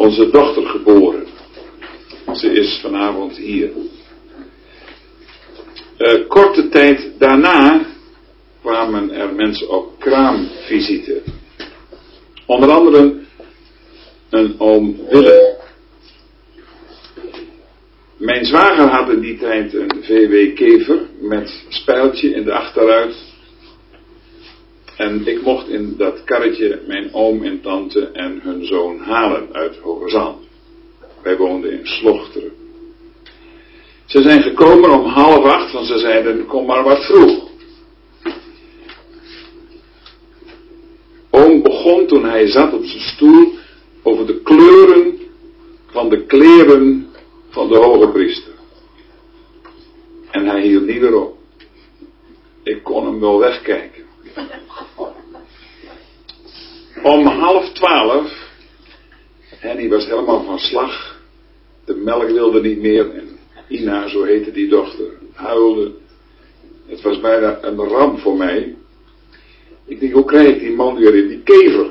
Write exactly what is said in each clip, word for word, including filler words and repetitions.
onze dochter geboren. Ze is vanavond hier. Uh, korte tijd daarna kwamen er mensen op kraamvisite. Onder andere een oom Willem. Mijn zwager had in die tijd een V W Kever met spijltje in de achteruit. En ik mocht in dat karretje mijn oom en tante en hun zoon halen uit Hoogezand. Wij woonden in Slochteren. Ze zijn gekomen om half acht, want ze zeiden, kom maar wat vroeg. Oom begon toen hij zat op zijn stoel over de kleuren van de kleren van de hoge priester. En hij hield niet meer op. Ik kon hem wel wegkijken. Om half twaalf, Henny was helemaal van slag. De melk wilde niet meer en Ina, zo heette die dochter, huilde. Het was bijna een ramp voor mij. Ik denk, hoe krijg ik die man weer in die kever?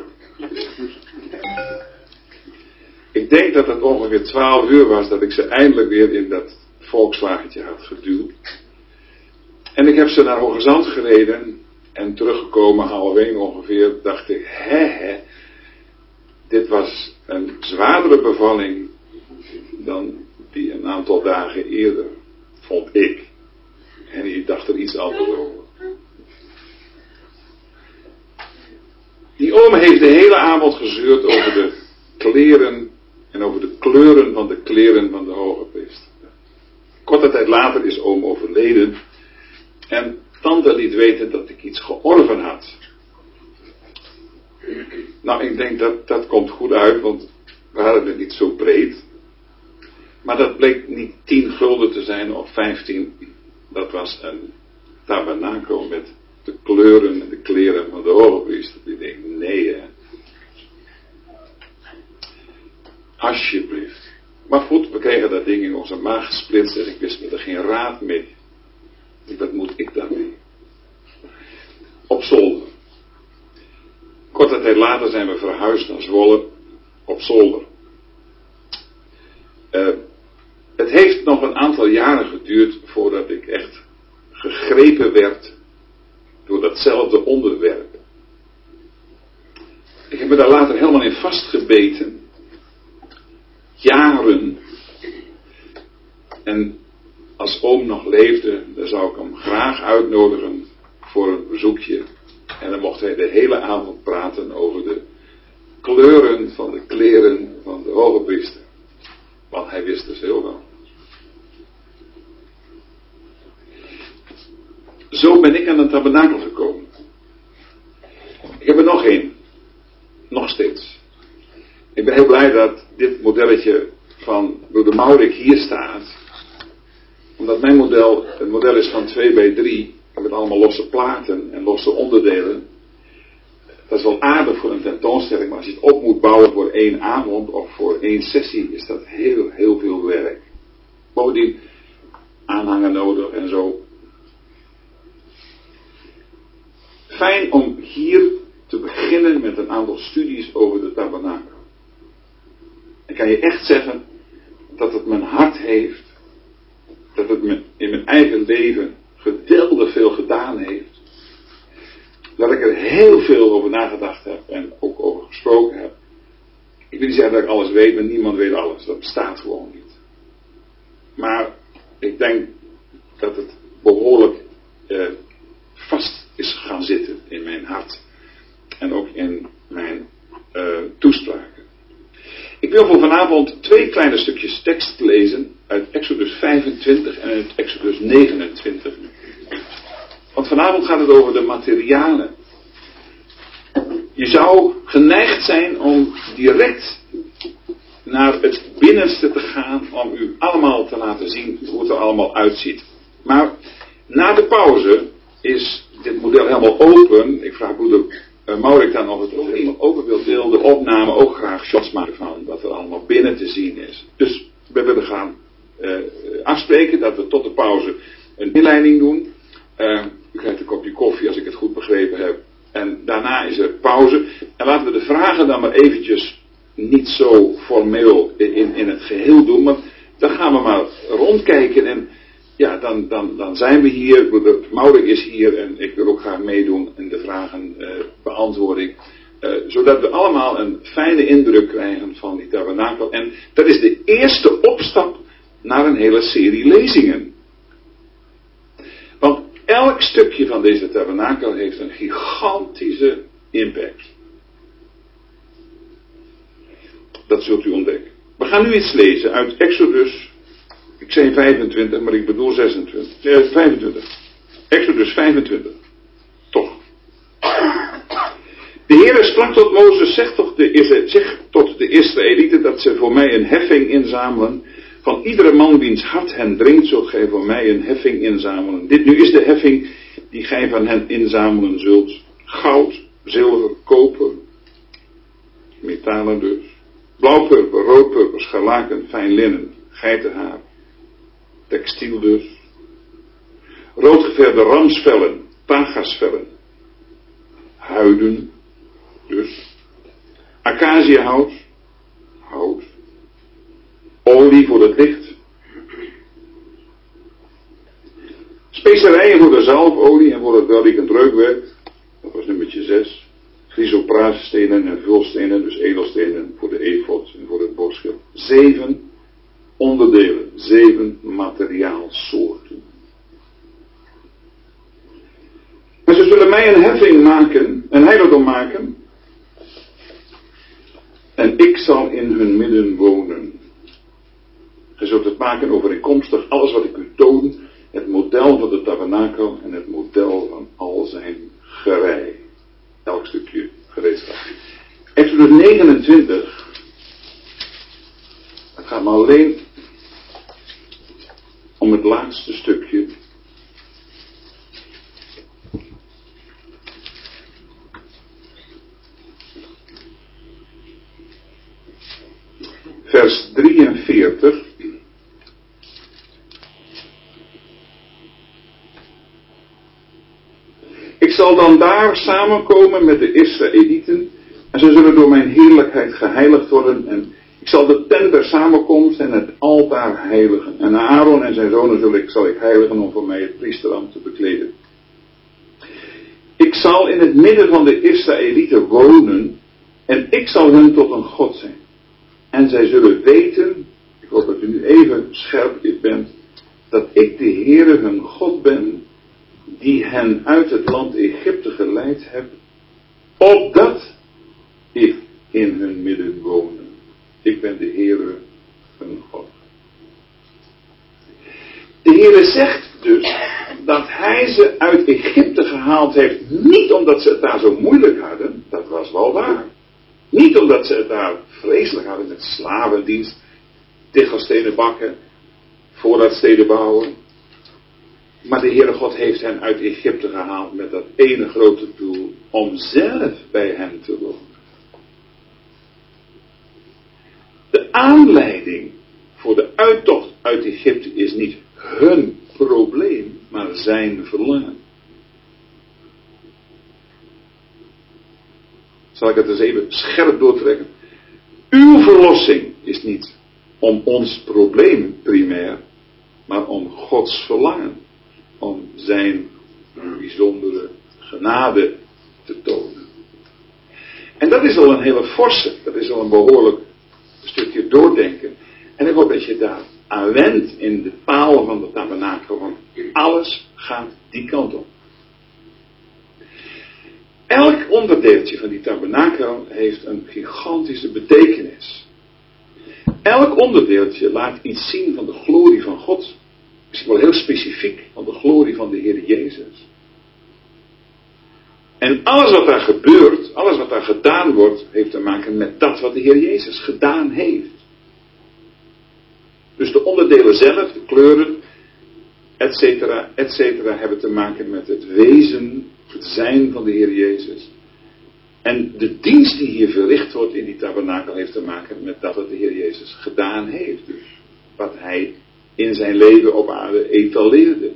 Ik denk dat het ongeveer twaalf uur was dat ik ze eindelijk weer in dat Volkswagentje had geduwd. En ik heb ze naar Hoogezand gereden en teruggekomen, half één ongeveer, dacht ik, hè hè, dit was een zwaardere bevalling dan die een aantal dagen eerder, vond ik. En ik dacht er iets anders over. Die oom heeft de hele avond gezeurd over de kleren en over de kleuren van de kleren van de hoge priester. Korte tijd later is oom overleden en tante liet weten dat ik iets georven had. Nou, ik denk dat dat komt goed uit, want we hadden het niet zo breed. Maar dat bleek niet tien gulden te zijn of vijftien. Dat was een tabernakel met de kleuren en de kleren van de hoge priester. Ik denk, nee hè. Alsjeblieft. Maar goed, we kregen dat ding in onze maag gesplitst en ik wist me er geen raad mee. Wat moet ik daarmee? Op zolder. Korte tijd later zijn we verhuisd naar Zwolle op zolder. Uh, het heeft nog een aantal jaren geduurd voordat ik echt gegrepen werd door datzelfde onderwerp. Ik heb me daar later helemaal in vastgebeten. Jaren. En als oom nog leefde, dan zou ik hem graag uitnodigen voor een bezoekje. En dan mocht hij de hele avond praten over de kleuren van de kleren van de hoge priester. Want hij wist dus heel wel. Zo ben ik aan het tabernakel gekomen. Ik heb er nog één. Nog steeds. Ik ben heel blij dat dit modelletje van broeder Maurik hier staat. Omdat mijn model, het model is van twee bij drie. Met allemaal losse platen en losse onderdelen. Dat is wel aardig voor een tentoonstelling. Maar als je het op moet bouwen voor één avond of voor één sessie. Is dat heel, heel veel werk. Bovendien aanhanger nodig en zo. Fijn om hier te beginnen met een aantal studies over de tabernakel. Ik kan je echt zeggen dat het mijn hart heeft. Dat het me in mijn eigen leven geweldig veel gedaan heeft. Dat ik er heel veel over nagedacht heb en ook over gesproken heb. Ik wil niet zeggen dat ik alles weet, maar niemand weet alles. Dat bestaat gewoon niet. Maar ik denk dat het behoorlijk eh, vast is gaan zitten in mijn hart. En ook in mijn uh, toespraken. Ik wil voor vanavond twee kleine stukjes tekst lezen uit Exodus vijfentwintig en uit Exodus negenentwintig. Want vanavond gaat het over de materialen. Je zou geneigd zijn om direct naar het binnenste te gaan om u allemaal te laten zien hoe het er allemaal uitziet. Maar na de pauze is dit model helemaal open. Ik vraag broeder uh, Maurik dan of het ook helemaal open wil. Wil de opname ook graag shots maken van wat er allemaal binnen te zien is. Dus we willen gaan uh, afspreken dat we tot de pauze een inleiding doen. Uh, u krijgt een kopje koffie als ik het goed begrepen heb. En daarna is er pauze. En laten we de vragen dan maar eventjes niet zo formeel in, in het geheel doen, maar dan gaan we maar rondkijken en ja, dan, dan, dan zijn we hier, Maurik is hier en ik wil ook graag meedoen in de vragen uh, beantwoording, uh, zodat we allemaal een fijne indruk krijgen van die tabernakel. En dat is de eerste opstap naar een hele serie lezingen. Want elk stukje van deze tabernakel heeft een gigantische impact. Dat zult u ontdekken. We gaan nu iets lezen uit Exodus. Ik zei vijfentwintig, maar ik bedoel zesentwintig. Eh, vijfentwintig. Exodus vijfentwintig. Toch. De Heere sprak tot Mozes, zeg, toch de, zeg tot de Israëlieten dat ze voor mij een heffing inzamelen. Van iedere man wiens hart hen dringt, zult gij voor mij een heffing inzamelen. Dit nu is de heffing die gij van hen inzamelen zult. Goud, zilver, koper, metalen dus. Blauwpurper, roodpurper, scharlaken, fijn linnen, geitenhaar, textiel dus. Roodgeverde ramsvellen, pagasvellen, huiden dus. Acaciahout, hout. Olie voor het licht. Specerijen voor de zalfolie en voor het welriekend reukwerk. Dat was nummertje zes. Chrysopraasstenen en vulstenen, dus edelstenen voor de efod en voor het borstschild. Zeven onderdelen, zeven materiaalsoorten. En ze zullen mij een heffing maken, een heiligdom maken. En ik zal in hun midden wonen. Je zult het maken overeenkomstig alles wat ik u toon, het model van de tabernakel en het model van al zijn gerei. Elk stukje gereedschap. Exodus negenentwintig. Het gaat maar alleen om het laatste stukje. Vers drieënveertig. Ik zal dan daar samenkomen met de Israëlieten en ze zullen door mijn heerlijkheid geheiligd worden en ik zal de tent der samenkomst en het altaar heiligen en Aaron en zijn zonen zal ik, zal ik heiligen om voor mij het priesterambt te bekleden. Ik zal in het midden van de Israëlieten wonen en ik zal hun tot een God zijn. En zij zullen weten, ik hoop dat u nu even scherp bent, dat ik de Heere hun God ben, die hen uit het land Egypte geleid heb, opdat ik in hun midden wonen. Ik ben de Heere hun God. De Heere zegt dus dat hij ze uit Egypte gehaald heeft, niet omdat ze het daar zo moeilijk hadden, dat was wel waar. Niet omdat ze het daar vreselijk hadden met slavendienst, tichelstenen bakken, voorraadsteden bouwen. Maar de Heere God heeft hen uit Egypte gehaald met dat ene grote doel om zelf bij hen te wonen. De aanleiding voor de uittocht uit Egypte is niet hun probleem, maar zijn verlangen. Zal ik het eens even scherp doortrekken? Uw verlossing is niet om ons probleem primair, maar om Gods verlangen. Om zijn bijzondere genade te tonen. En dat is al een hele forse, dat is al een behoorlijk stukje doordenken. En ik hoop dat je daar aan wendt in de paal van de tabernakel, want alles gaat die kant op. Elk onderdeeltje van die tabernakel heeft een gigantische betekenis. Elk onderdeeltje laat iets zien van de glorie van God. Misschien wel heel specifiek van de glorie van de Heer Jezus. En alles wat daar gebeurt, alles wat daar gedaan wordt, heeft te maken met dat wat de Heer Jezus gedaan heeft. Dus de onderdelen zelf, de kleuren, et cetera, et cetera, hebben te maken met het wezen, het zijn van de Heer Jezus. En de dienst die hier verricht wordt in die tabernakel heeft te maken met dat wat de Heer Jezus gedaan heeft. Dus wat hij in zijn leven op aarde etaleerde.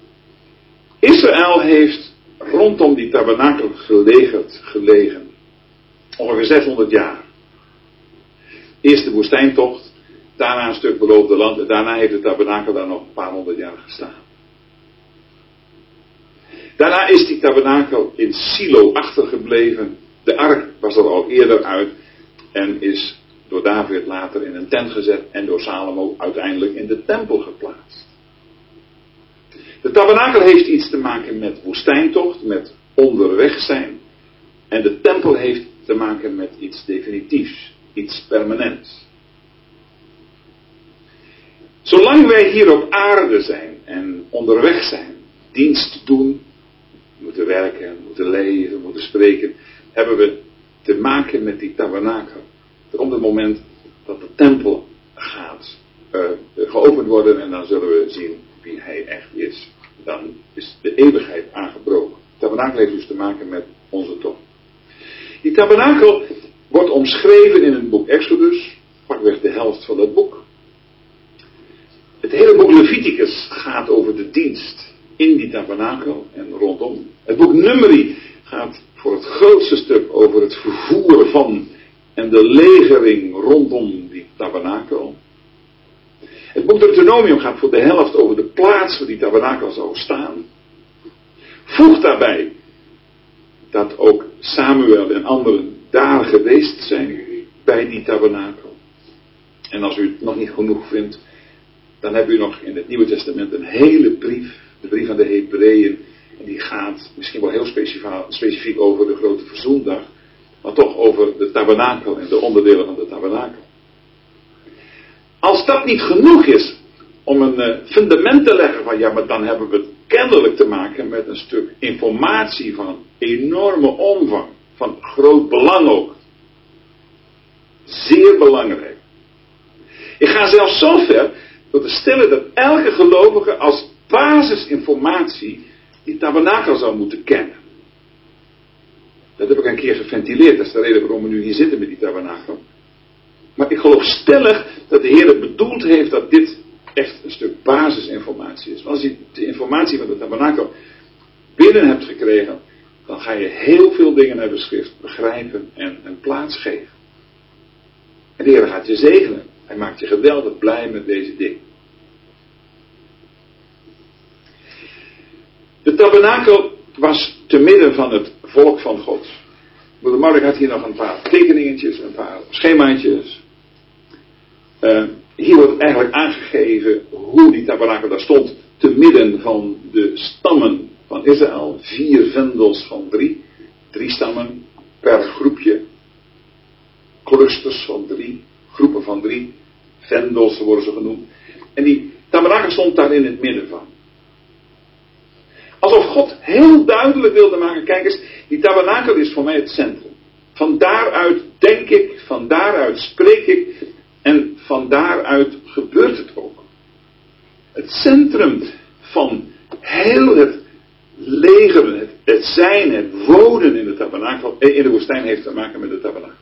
Israël heeft rondom die tabernakel gelegerd, gelegen. Ongeveer zeshonderd jaar. Eerst de woestijntocht, daarna een stuk beloofde land en daarna heeft de tabernakel daar nog een paar honderd jaar gestaan. Daarna is die tabernakel in Silo achtergebleven. De ark was er al eerder uit en is door David later in een tent gezet en door Salomo uiteindelijk in de tempel geplaatst. De tabernakel heeft iets te maken met woestijntocht, met onderweg zijn. En de tempel heeft te maken met iets definitiefs, iets permanents. Zolang wij hier op aarde zijn en onderweg zijn, dienst doen, moeten werken, moeten leven, moeten spreken, hebben we te maken met die tabernakel. Er komt een moment dat de tempel gaat uh, geopend worden en dan zullen we zien wie hij echt is. Dan is de eeuwigheid aangebroken. De tabernakel heeft dus te maken met onze tocht. Die tabernakel wordt omschreven in het boek Exodus, pakweg de helft van dat boek. Het hele boek Leviticus gaat over de dienst in die tabernakel en rondom. Het boek Numeri gaat voor het grootste stuk over het vervoeren van en de legering rondom die tabernakel. Het boek Deuteronomium gaat voor de helft over de plaats waar die tabernakel zou staan. Voeg daarbij dat ook Samuel en anderen daar geweest zijn bij die tabernakel. En als u het nog niet genoeg vindt, dan hebt u nog in het Nieuwe Testament een hele brief, de brief aan de Hebreeën, en die gaat misschien wel heel specifiek over de grote verzoendag, maar toch over de tabernakel en de onderdelen van de tabernakel. Als dat niet genoeg is om een fundament te leggen van ja, maar dan hebben we het kennelijk te maken met een stuk informatie van enorme omvang, van groot belang ook. Zeer belangrijk. Ik ga zelfs zo ver door te stellen dat elke gelovige als basisinformatie die tabernakel zou moeten kennen. Dat heb ik een keer geventileerd, dat is de reden waarom we nu hier zitten met die tabernakel. Maar ik geloof stellig dat de Heer het bedoeld heeft dat dit echt een stuk basisinformatie is. Want als je de informatie van de tabernakel binnen hebt gekregen, dan ga je heel veel dingen uit de schrift begrijpen en een plaats geven. En de Heer gaat je zegenen. Hij maakt je geweldig blij met deze dingen. De tabernakel was te midden van het volk van God. Broeder Mark had hier nog een paar tekeningetjes, een paar schemaatjes. Uh, hier wordt eigenlijk aangegeven hoe die tabernakel daar stond te midden van de stammen van Israël. Vier vendels van drie. Drie stammen per groepje. Clusters van drie. Groepen van drie. Vendels worden ze genoemd. En die tabernakel stond daar in het midden van. Alsof God heel duidelijk wilde maken, kijk eens, die tabernakel is voor mij het centrum. Van daaruit denk ik, van daaruit spreek ik en van daaruit gebeurt het ook. Het centrum van heel het legeren, het, het zijn, het wonen in de tabernakel, in de woestijn heeft te maken met de tabernakel.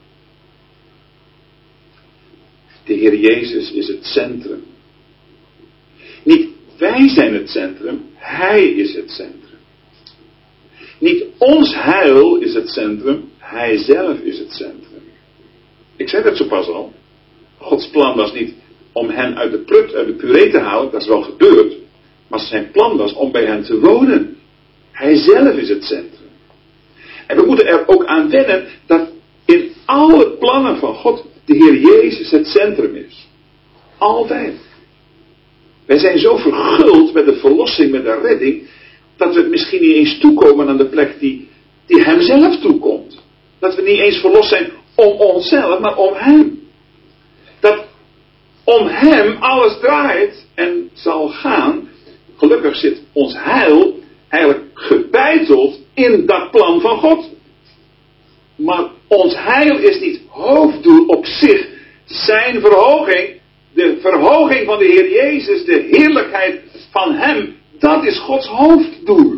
De Heer Jezus is het centrum. Niet wij zijn het centrum, Hij is het centrum. Niet ons heil is het centrum, Hij zelf is het centrum. Ik zei dat zo pas al. Gods plan was niet om hen uit de prut, uit de puree te halen, dat is wel gebeurd. Maar zijn plan was om bij hen te wonen. Hij zelf is het centrum. En we moeten er ook aan wennen dat in alle plannen van God de Heer Jezus het centrum is. Altijd. Wij zijn zo verguld met de verlossing, met de redding, dat we het misschien niet eens toekomen aan de plek die, die hem zelf toekomt. Dat we niet eens verlost zijn om onszelf, maar om hem. Dat om hem alles draait en zal gaan. Gelukkig zit ons heil eigenlijk gebeiteld in dat plan van God. Maar ons heil is niet hoofddoel op zich. Zijn verhoging, de verhoging van de Heer Jezus, de heerlijkheid van hem, dat is Gods hoofddoel.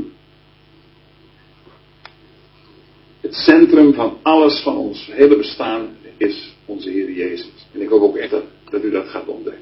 Het centrum van alles van ons hele bestaan is onze Heer Jezus. En ik hoop ook echt dat, dat u dat gaat ontdekken.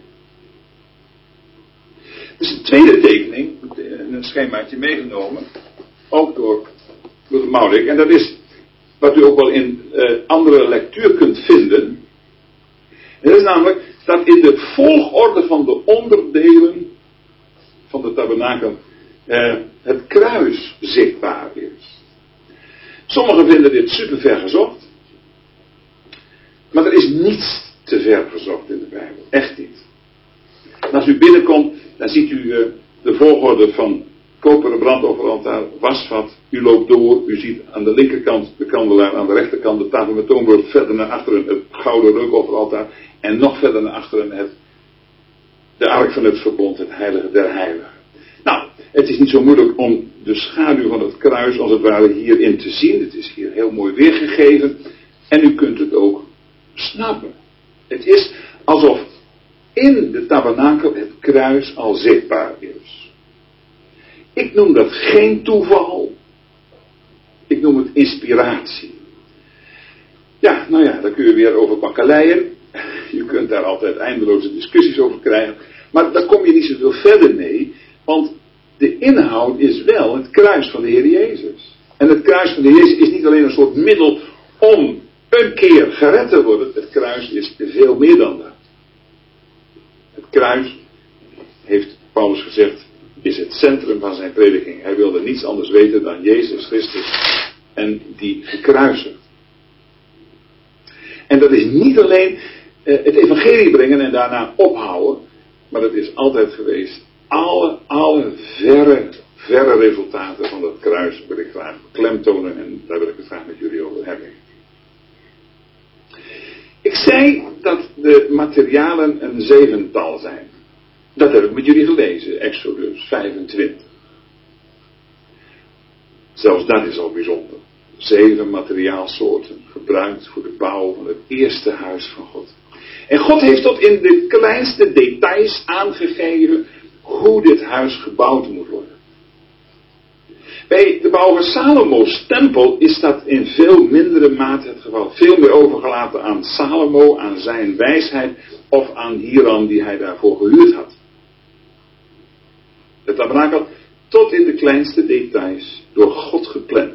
Er is een tweede tekening, in een schemaatje meegenomen, ook door, door de Maurik, en dat is wat u ook wel in uh, andere lectuur kunt vinden. En dat is namelijk dat in de volgorde van de onderdelen van de tabernakel uh, het kruis zichtbaar is. Sommigen vinden dit super ver gezocht. Maar er is niets te ver gezocht in de Bijbel. Echt niet. En als u binnenkomt, dan ziet u uh, de volgorde van koperen brandofferaltaar, wasvat. U loopt door, u ziet aan de linkerkant de kandelaar, aan de rechterkant de tafel met toonbrood, verder naar achteren het gouden reukofferaltaar en nog verder naar achteren het, de ark van het verbond, het heilige der heiligen. Nou, het is niet zo moeilijk om de schaduw van het kruis als het ware hierin te zien. Het is hier heel mooi weergegeven en u kunt het ook snappen. Het is alsof in de tabernakel het kruis al zichtbaar is. Ik noem dat geen toeval. Ik noem het inspiratie. Ja, nou ja, daar kun je weer over bakkeleien. Je kunt daar altijd eindeloze discussies over krijgen. Maar daar kom je niet zoveel verder mee. Want de inhoud is wel het kruis van de Heer Jezus. En het kruis van de Heer Jezus is niet alleen een soort middel om een keer gered te worden. Het kruis is veel meer dan dat. Het kruis, heeft Paulus gezegd, is het centrum van zijn prediking. Hij wilde niets anders weten dan Jezus Christus en die gekruisigd. En dat is niet alleen uh, het evangelie brengen en daarna ophouden, maar dat is altijd geweest. Alle, alle verre, verre resultaten van dat kruis wil ik graag klemtonen en daar wil ik het graag met jullie over hebben. Ik zei dat de materialen een zevental zijn. Dat heb ik met jullie gelezen, Exodus vijfentwintig. Zelfs dat is al bijzonder. Zeven materiaalsoorten gebruikt voor de bouw van het eerste huis van God. En God heeft tot in de kleinste details aangegeven hoe dit huis gebouwd moet worden. Bij de bouw van Salomo's tempel is dat in veel mindere mate het geval. Veel meer overgelaten aan Salomo, aan zijn wijsheid of aan Hiram die hij daarvoor gehuurd had. Het tabernakel tot in de kleinste details door God gepland.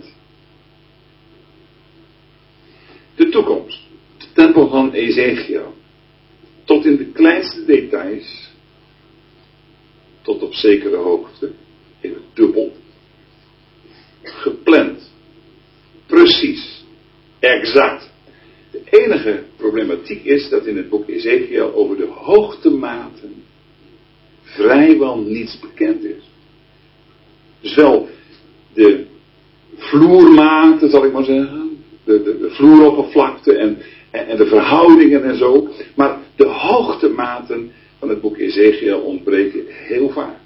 De toekomst. De tempel van Ezekiel. Tot in de kleinste details. Tot op zekere hoogte. In het dubbel. Gepland. Precies. Exact. De enige problematiek is dat in het boek Ezekiel over de hoogtematen vrijwel niets bekend is. Dus wel de vloermaten, zal ik maar zeggen. De, de, de vloeroppervlakte en, en, en de verhoudingen en zo. Maar de hoogtematen van het boek Ezekiel ontbreken heel vaak.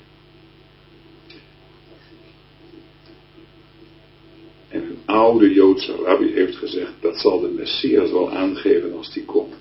En een oude Joodse rabbi heeft gezegd, dat zal de Messias wel aangeven als die komt.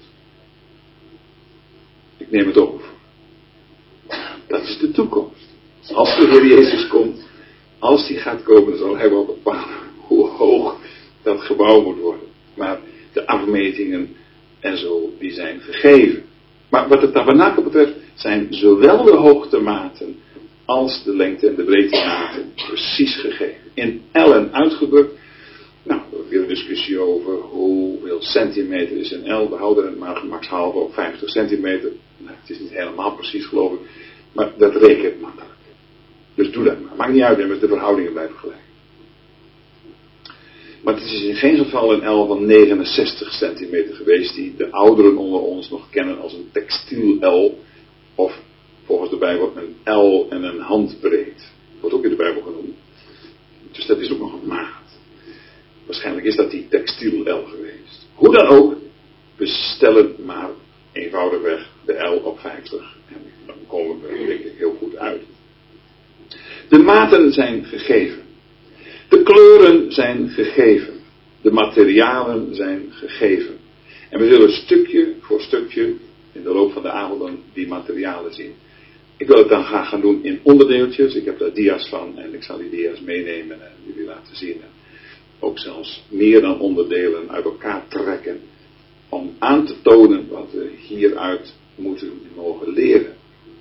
Ik neem het over. Dat is de toekomst. Als de Heer Jezus komt, als die gaat komen, zal hij wel bepalen hoe hoog dat gebouw moet worden. Maar de afmetingen en zo, die zijn gegeven. Maar wat het tabernakel betreft, zijn zowel de hoogtematen als de lengte en de breedtematen precies gegeven. In ellen uitgedrukt. Nou, er is weer een discussie over hoeveel centimeter is een L. We houden het maar gemakshalve op vijftig centimeter. Nou, het is niet helemaal precies, geloof ik. Maar dat rekent makkelijk. Dus doe dat maar. Maakt niet uit, hè, met de verhoudingen blijven gelijk. Maar het is in geen geval een L van negenenzestig centimeter geweest, die de ouderen onder ons nog kennen als een textiel L. Of volgens de Bijbel een L en een handbreed. Wordt ook in de Bijbel genoemd. Dus dat is ook nog een maat. Waarschijnlijk is dat die textiel L geweest. Hoe dan ook, we stellen maar eenvoudigweg de L op vijftig. En dan komen we denk ik heel goed uit. De maten zijn gegeven. De kleuren zijn gegeven. De materialen zijn gegeven. En we zullen stukje voor stukje in de loop van de avond dan die materialen zien. Ik wil het dan graag gaan doen in onderdeeltjes. Ik heb daar dia's van en ik zal die dia's meenemen en jullie laten zien. En ook zelfs meer dan onderdelen uit elkaar trekken. Om aan te tonen wat we hieruit moeten en mogen leren.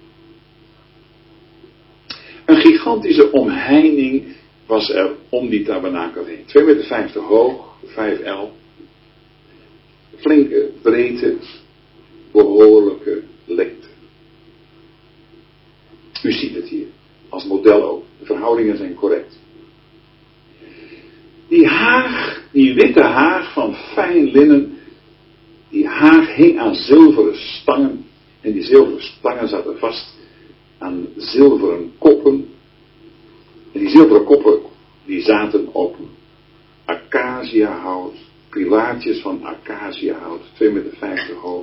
Een gigantische omheining was er om die tabernakel heen. twee meter vijftig hoog, vijf el. Flinke breedte, behoorlijke lengte. U ziet het hier, als model ook. De verhoudingen zijn correct. Die haag, die witte haag van fijn linnen, die haag hing aan zilveren stangen. En die zilveren stangen zaten vast aan zilveren koppen. En die zilveren koppen, die zaten op acaciahout, pilaartjes van acaciahout, twee meter vijftig hoog.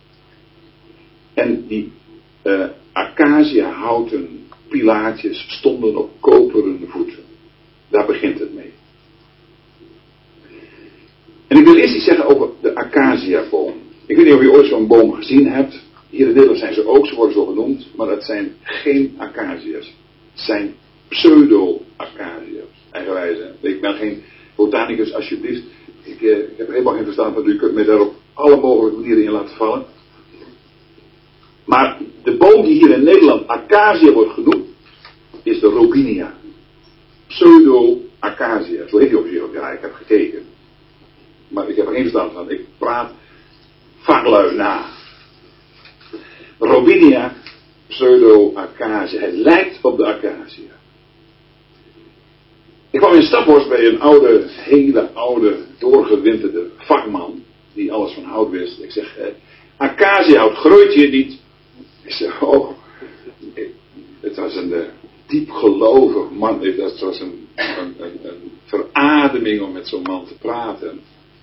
En die uh, acaciahouten pilaartjes stonden op koperen voeten. Daar begint het mee. En ik wil eerst iets zeggen over de acaciaboom. Ik weet niet of je ooit zo'n boom gezien hebt. Hier in Nederland zijn ze ook, ze worden zo genoemd, maar dat zijn geen acacia's. Het zijn pseudo-acacia's, eigenwijze. Ik ben geen botanicus, alsjeblieft. Ik, eh, ik heb er helemaal geen verstand van, u kunt mij daar op alle mogelijke manieren in laten vallen. Maar de boom die hier in Nederland acacia wordt genoemd, is de Robinia. Pseudo-acacia, zo heet die op zich ook. Ja, ik heb gekeken. Maar ik heb er geen verstand van. Ik praat vaklui na. Robinia, pseudo-acacia. Het lijkt op de acacia. Ik kwam in Staphorst bij een oude, hele oude, doorgewinterde vakman. Die alles van hout wist. Ik zeg, eh, acaciahout groeit hier niet. Ik zeg, oh. Het was een uh, diepgelovig man. Het was een, een, een, een verademing om met zo'n man te praten.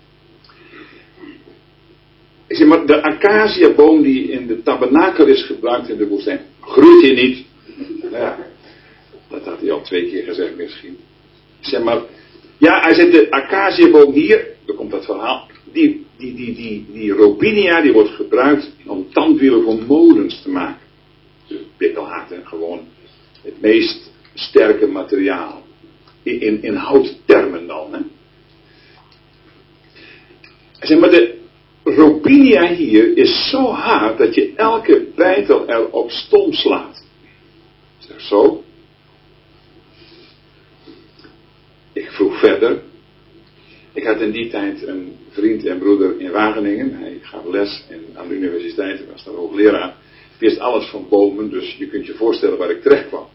Ik zeg, maar de acaciaboom die in de tabernakel is gebruikt in de woestijn, groeit hier niet. Nou ja, dat had hij al twee keer gezegd misschien. Ik zeg maar, ja, hij zegt de acaciaboom hier, daar komt dat verhaal, die, die, die, die, die Robinia die wordt gebruikt om tandwielen voor molens te maken. Dus bikkelhaat, hè, gewoon het meest sterke materiaal. In, in, in houttermen dan, hè. Hij zegt, maar de Robinia hier is zo hard dat je elke bijtel erop stom slaat. Ik zeg, zo. Ik vroeg verder. Ik had in die tijd een vriend en broeder in Wageningen. Hij gaf les in, aan de universiteit. Hij was daar hoogleraar. Hij wist alles van bomen, dus je kunt je voorstellen waar ik terecht kwam.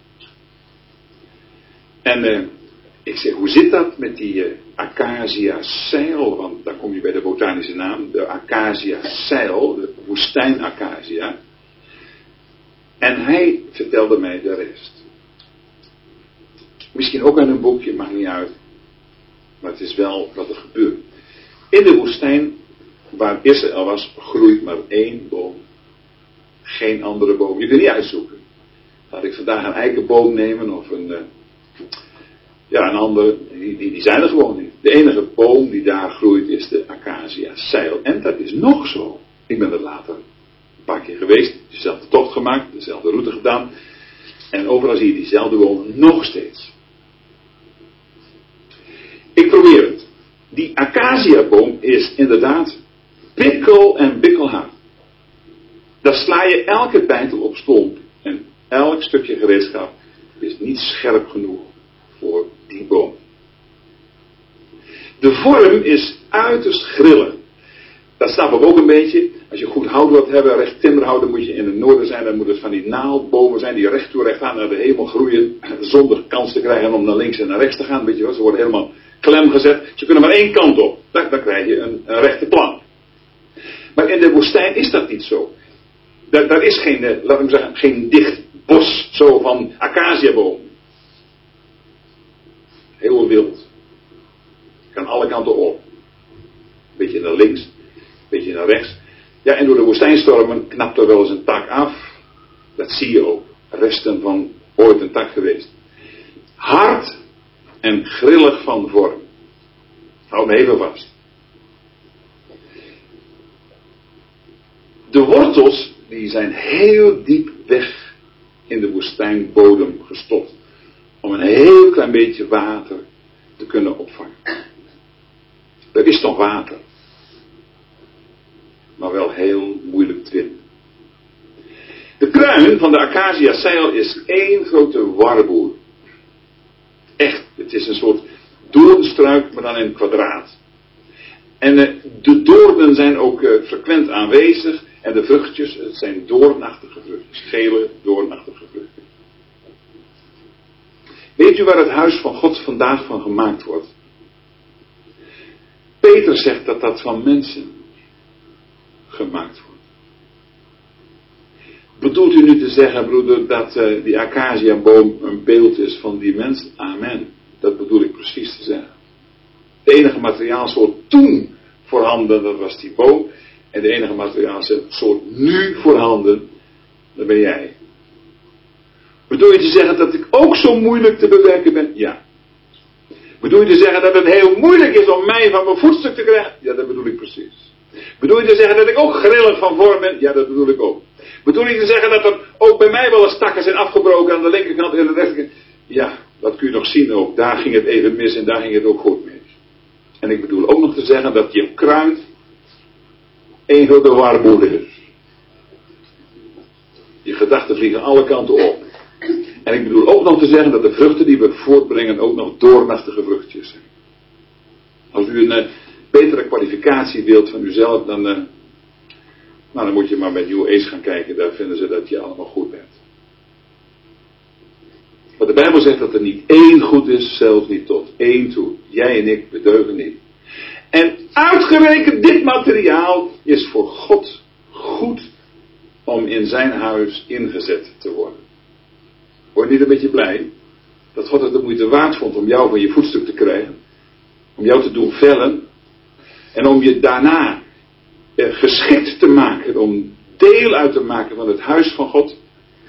En uh, ik zeg, hoe zit dat met die uh, acacia seil? Want daar kom je bij de botanische naam. De acacia seil, de woestijnacacia. En hij vertelde mij de rest. Misschien ook uit een boekje, maakt niet uit. Maar het is wel wat er gebeurt. In de woestijn, waar Israël was, groeit maar één boom. Geen andere boom. Je kunt niet uitzoeken. Laat ik vandaag een eikenboom nemen of een... Uh, ja, een andere. Die, die, die zijn er gewoon niet. De enige boom die daar groeit is de acacia seil. En dat is nog zo. Ik ben er later een paar keer geweest. Dezelfde tocht gemaakt. Dezelfde route gedaan. En overal zie je diezelfde boom nog steeds. Ik probeer het. Die acaciaboom is inderdaad bikkel en bikkelhard. Daar sla je elke bijtel op stomp. En elk stukje gereedschap is niet scherp genoeg voor die boom. De vorm is uiterst grillig. Dat snap ik ook een beetje. Als je goed hout wilt hebben, recht timmerhout, dan moet je in het noorden zijn. Dan moet het van die naaldbomen zijn die recht toe recht aan naar de hemel groeien. Zonder kans te krijgen om naar links en naar rechts te gaan. Weet je wel, ze worden helemaal klem gezet. Ze kunnen maar één kant op. Dan, dan krijg je een, een rechte plank. Maar in de woestijn is dat niet zo. Daar, daar is geen, laat ik zeggen, geen dicht bos zo van acaciaboom. Heel wild. Kan alle kanten op. Beetje naar links, beetje naar rechts. Ja, en door de woestijnstormen knapt er wel eens een tak af. Dat zie je ook. Resten van ooit een tak geweest. Hard en grillig van vorm. Hou me even vast. De wortels, die zijn heel diep weg in de woestijnbodem gestopt. Om een heel klein beetje water te kunnen opvangen. Er is nog water. Maar wel heel moeilijk te vinden. De kruin van de acacia seil is één grote warboel. Echt, het is een soort doornstruik, maar dan in een kwadraat. En uh, de doornen zijn ook uh, frequent aanwezig. En de vruchtjes, het zijn doornachtige vruchtjes. Gele, doornachtige vruchtjes. Weet u waar het huis van God vandaag van gemaakt wordt? Peter zegt dat dat van mensen gemaakt wordt. Bedoelt u nu te zeggen, broeder, dat uh, die acaciaboom een beeld is van die mens? Amen. Dat bedoel ik precies te zeggen. De enige materiaalsoort toen voorhanden, dat was die boom. En de enige materiaalsoort nu voorhanden, dat ben jij. Bedoel je te zeggen dat ik ook zo moeilijk te bewerken ben? Ja. Bedoel je te zeggen dat het heel moeilijk is om mij van mijn voetstuk te krijgen? Ja, dat bedoel ik precies. Bedoel je te zeggen dat ik ook grillig van vorm ben? Ja, dat bedoel ik ook. Bedoel je te zeggen dat er ook bij mij wel eens takken zijn afgebroken aan de linkerkant en de rechterkant? Ja, dat kun je nog zien ook. Daar ging het even mis en daar ging het ook goed mis. En ik bedoel ook nog te zeggen dat je kruid één grote warboel is. Je gedachten vliegen alle kanten op. En ik bedoel ook nog te zeggen dat de vruchten die we voortbrengen ook nog doornachtige vruchtjes zijn. Als u een uh, betere kwalificatie wilt van uzelf, dan, uh, nou, dan moet je maar met New Age gaan kijken. Daar vinden ze dat je allemaal goed bent. Maar de Bijbel zegt dat er niet één goed is, zelfs niet tot één toe. Jij en ik, we deugen niet. En uitgerekend dit materiaal is voor God goed om in zijn huis ingezet te worden. Word je niet een beetje blij dat God het de moeite waard vond om jou van je voetstuk te krijgen? Om jou te doen vellen. En om je daarna eh, geschikt te maken om deel uit te maken van het huis van God.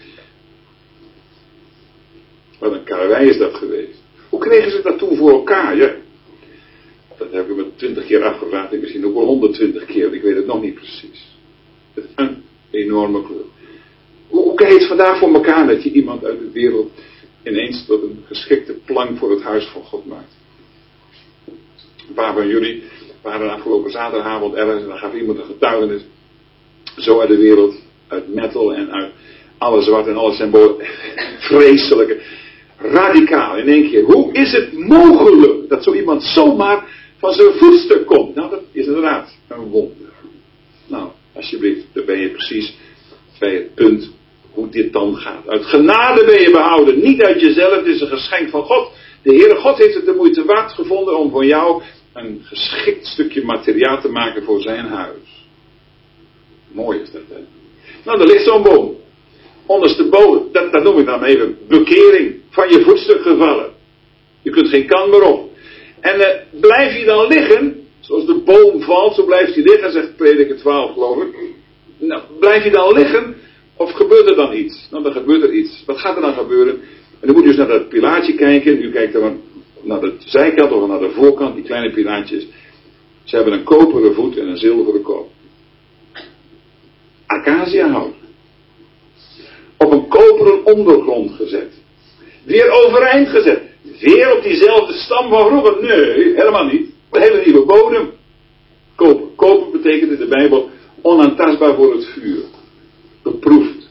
Wat een karwei is dat geweest. Hoe kregen ze dat toen voor elkaar? Ja, dat heb ik me twintig keer afgevraagd. En misschien ook wel honderdtwintig keer. Ik weet het nog niet precies. Het is een enorme club. Hoe, hoe krijg je het vandaag voor elkaar dat je iemand uit de wereld ineens tot een geschikte plank voor het huis van God maakt? Een paar van jullie waren afgelopen zaterdagavond ergens en dan gaf iemand een getuigenis. Zo uit de wereld, uit metal en uit alle zwart en alle symbolen. Vreselijke, radicaal in één keer. Hoe is het mogelijk dat zo iemand zomaar van zijn voetstuk komt? Nou, dat is inderdaad een wonder. Nou, alsjeblieft, dan ben je precies bij het punt hoe dit dan gaat. Uit genade ben je behouden, niet uit jezelf, het is een geschenk van God. De Heere God heeft het de moeite waard gevonden om voor jou een geschikt stukje materiaal te maken voor zijn huis. Mooi is dat, hè? Nou, daar ligt zo'n boom. Ondersteboven, dat, dat noem ik dan even bekering, van je voetstuk gevallen. Je kunt geen kant meer op. En uh, blijf je dan liggen, zoals de boom valt, zo blijft hij liggen, zegt Prediker twaalf geloof ik. Nou, blijf je dan liggen, of gebeurt er dan iets? Nou, dan gebeurt er iets. Wat gaat er dan gebeuren? En dan moet je dus naar dat pilaartje kijken. U kijkt dan naar de zijkant of naar de voorkant, die kleine pilaartjes. Ze hebben een koperen voet en een zilveren kop. Acaciahout. Op een koperen ondergrond gezet. Weer overeind gezet. Weer op diezelfde stam van vroeger. Nee, helemaal niet. Een hele nieuwe bodem. Koper. Koper betekent in de Bijbel onaantastbaar voor het vuur. Beproefd.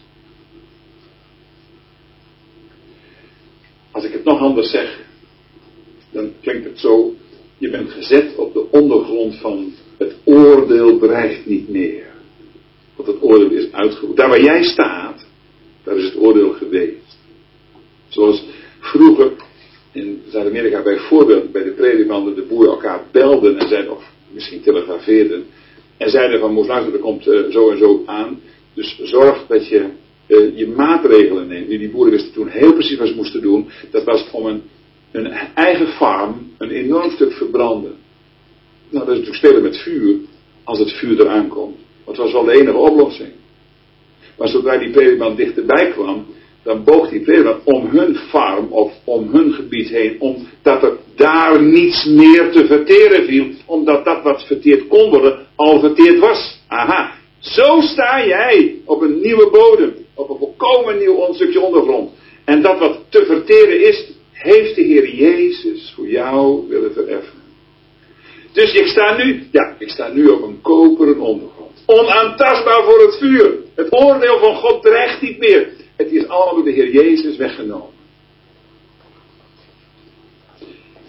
Als ik het nog anders zeg, dan klinkt het zo. Je bent gezet op de ondergrond van het oordeel dreigt niet meer. Want het oordeel is uitgevoerd. Daar waar jij staat, daar is het oordeel geweest. Zoals vroeger in Zuid-Amerika bijvoorbeeld bij de predikanden de boeren elkaar belden en zeiden, of misschien telegrafeerden, en zeiden van, moest luisteren, er komt uh, zo en zo aan. Dus zorg dat je uh, je maatregelen neemt. Die boeren wisten toen heel precies wat ze moesten doen. Dat was om een, een eigen farm een enorm stuk verbranden. Nou, dat is natuurlijk spelen met vuur, als het vuur eraan komt. Want het was wel de enige oplossing. Maar zodra die predikant dichterbij kwam, dan boog die predikant om hun farm of om hun gebied heen, omdat er daar niets meer te verteren viel, omdat dat wat verteerd kon worden, al verteerd was. Aha, zo sta jij op een nieuwe bodem, op een volkomen nieuw stukje ondergrond. En dat wat te verteren is, heeft de Heer Jezus voor jou willen vereffenen. Dus ik sta nu, ja, ik sta nu op een koperen ondergrond. Onaantastbaar voor het vuur. Het oordeel van God dreigt niet meer. Het is allemaal door de Heer Jezus weggenomen.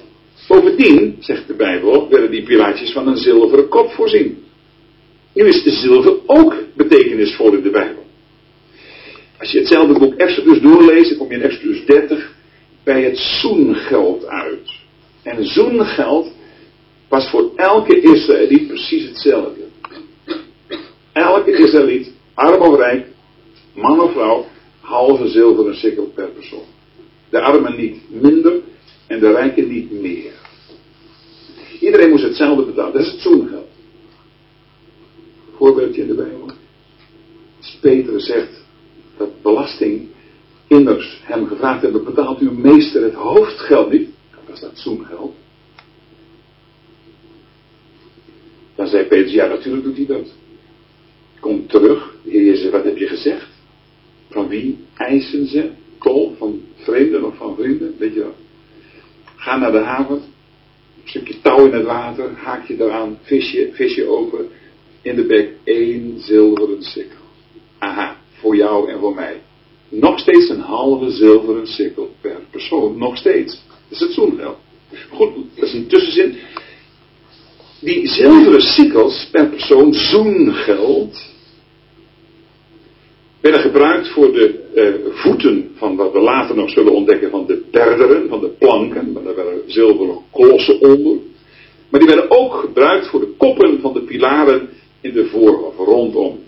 Bovendien, zegt de Bijbel, werden die pilaartjes van een zilveren kop voorzien. Nu is de zilver ook betekenisvol in de Bijbel. Als je hetzelfde boek Exodus doorleest, dan kom je in Exodus dertig bij het zoengeld uit. En zoengeld was voor elke Israëliet precies hetzelfde. Elke Israëliet, arm of rijk, man of vrouw, halve zilveren sikkel per persoon. De armen niet minder en de rijken niet meer. Iedereen moest hetzelfde betalen. Dat is het zoengeld. Voorbeeldje in de Bijbel. Als Petrus zegt dat belasting immers hem gevraagd hebben, betaalt uw meester het hoofdgeld niet? Dat is dat zoengeld. Dan zei Petrus, ja natuurlijk doet hij dat. Kom terug, de Heer Jezus, wat heb je gezegd? Van wie eisen ze tol? Van vreemden of van vrienden? Weet je wel. Ga naar de haven, een stukje touw in het water, haak je eraan, visje, visje open, in de bek één zilveren sikkel. Aha, voor jou en voor mij. Nog steeds een halve zilveren sikkel per persoon, nog steeds. Dat is het zoengeld. Goed, dat is een tussenzin. Die zilveren sikkels per persoon, zoengeld, werden gebruikt voor de uh, voeten van wat we later nog zullen ontdekken van de berderen, van de planken. Maar daar werden zilveren kolossen onder. Maar die werden ook gebruikt voor de koppen van de pilaren in de voorhof, rondom.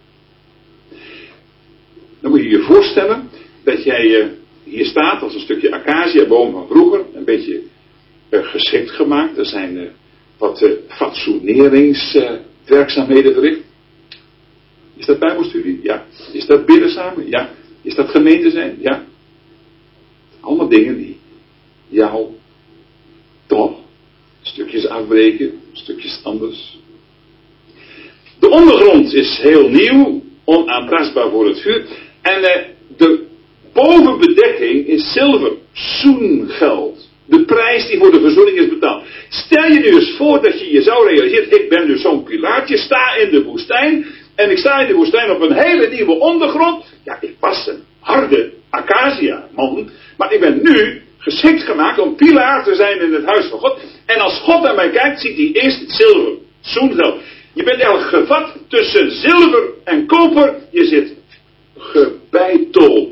Dan moet je je voorstellen dat jij uh, hier staat als een stukje acaciaboom van vroeger, een beetje uh, geschikt gemaakt. Er zijn uh, wat uh, fatsoeneringswerkzaamheden uh, verricht. Is dat bijbelstudie? Ja. Is dat bidden samen? Ja. Is dat gemeente zijn? Ja. Allemaal dingen die jou toch stukjes afbreken, stukjes anders. De ondergrond is heel nieuw, onaantastbaar voor het vuur. En uh, de bovenbedekking is zilver, zoengeld. De prijs die voor de verzoening is betaald. Stel je nu eens voor dat je je zou realiseren, ik ben dus zo'n pilaartje, sta in de woestijn. En ik sta in de woestijn op een hele nieuwe ondergrond. Ja, ik was een harde acacia man. Maar ik ben nu geschikt gemaakt om pilaar te zijn in het huis van God. En als God naar mij kijkt, ziet hij eerst het zilver. Zoengeld. Je bent eigenlijk gevat tussen zilver en koper. Je zit gebeiteld.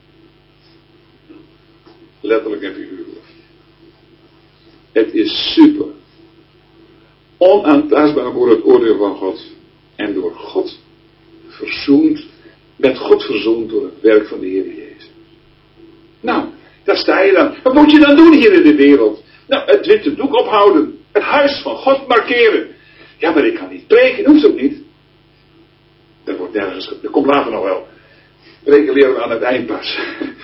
Letterlijk en figuurlijk. Het is super. Onaantastbaar voor het oordeel van God. En door God verzoend, met God verzoend door het werk van de Heer Jezus. Nou, daar sta je dan. Wat moet je dan doen hier in de wereld? Nou, het witte doek ophouden. Het huis van God markeren. Ja, maar ik kan niet preken, hoeft ook niet. Dat wordt nergens, dat komt later nog wel. Preken leren we aan het eind pas.